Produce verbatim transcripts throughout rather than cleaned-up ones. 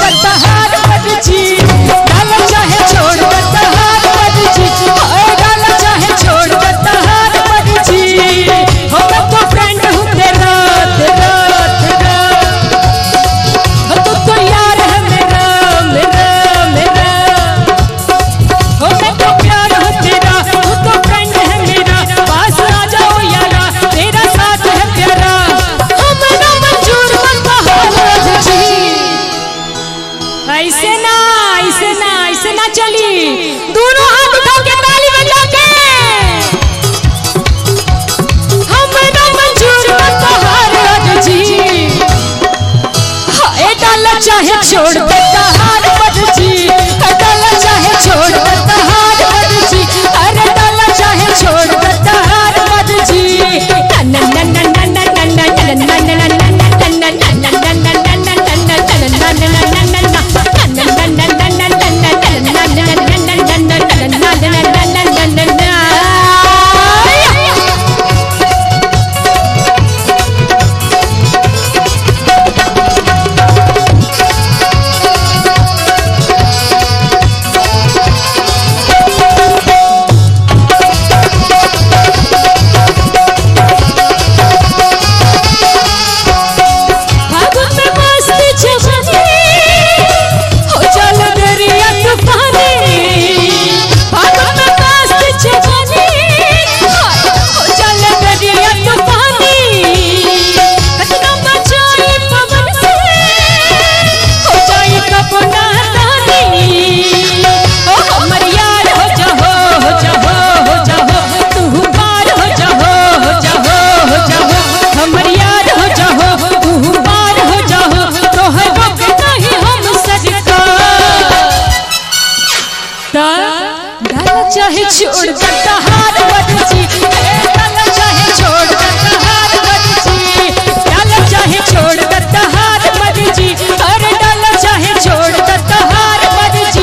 कतहार मर्जी, डाला चाहे छोड़ कतहार मर्जी, डाला चाहे छोड़ कतहार मर्जी। हो मैं तो फ्रेंड हूँ तेरा तेरा तेरा, तू तो यार है मेरा मेरा मेरा। हो मैं तो प्यार हूँ तेरा, तू तो फ्रेंड है मेरा, पास आ जाओ यारा तेरा साथ है प्यारा। हमारा मंजूर कतहार मर्जी। ऐसे ना ऐसे ना ऐसे ना चली, दोनों हाथ उठा के ताली बजा के। हमारा मंजूर कतहार मर्जी, हाय डाला चाहे छोड़ कतहार मर्जी, डाला चाहे छोड़ कतहार मर्जी, अरे डाला चाहे छोड़ कतहार मर्जी। ना ना ना ना ना ना ना ना ना ना ना ना चाहे छोड़ कतहार मर्जी, डाला चाहे छोड़ कतहार मर्जी, डाला चाहे छोड़ कतहार मर्जी, अरे डाला चाहे छोड़ कतहार मर्जी।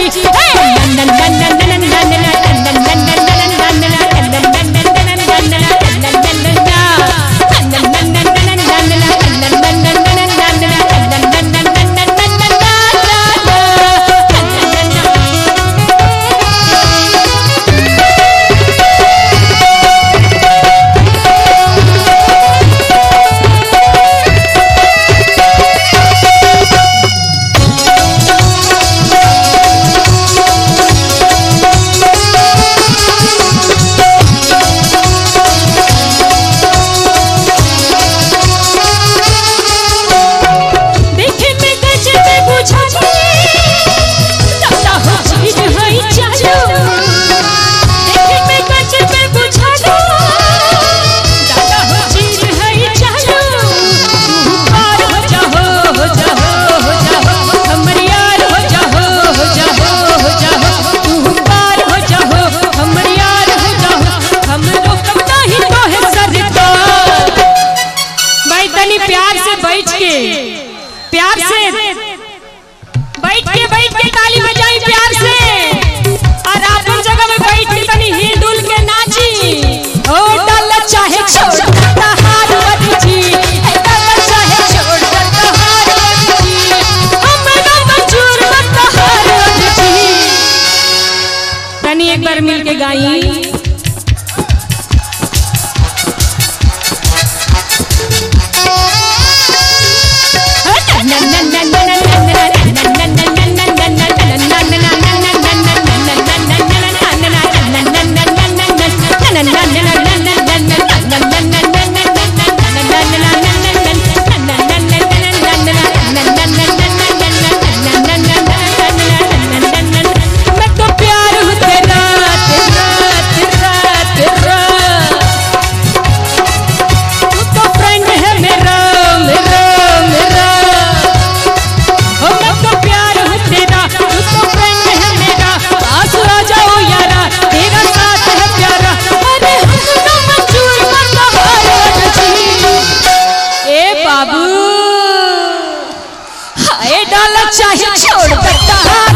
प्यार से बैठ के प्यार से बैठ के बैठ के ताली बजाई प्यार से, और अपन जगह में बैठ के तनी हिल डुल के नाची। ओ डाला चाहे छोड़ कतहार मर्जी, डाला चाहे छोड़ कतहार मर्जी, हमारा मंजूर कतहार मर्जी। तनी एक बार मिल के गाई। बाबू हाय डाला चाहे छोड़ कतहार